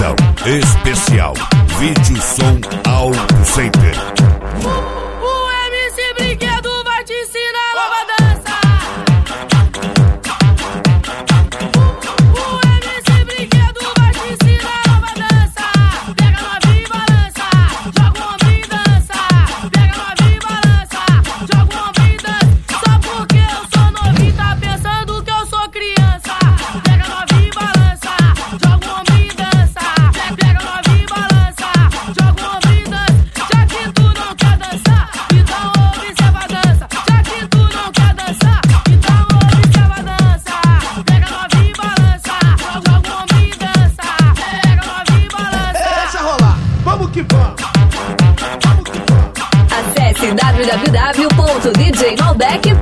Atenção, especial, vídeo som Auto Center. O MC Brinquedo vai te ensinar nova dança. O MC Brinquedo vai te ensinar nova dança. Pega novinha e balança, joga o ombro e dança. Pega novinha e balança, joga o ombro e dança. Só porque eu sou novinho tá pensando que eu sou criança. Pega novinha e balança, joga o ombro e dança. Pega novinha e balança, joga o ombro e dança. Já que tu não quer dançar, então observa a dança. Já que tu não quer dançar, então observa a dança. Pega novinha e balança, joga o ombro e dança. Pega novinha e balança. Deixa rolar, vamos que vamos. Acesse www.djmalbec.com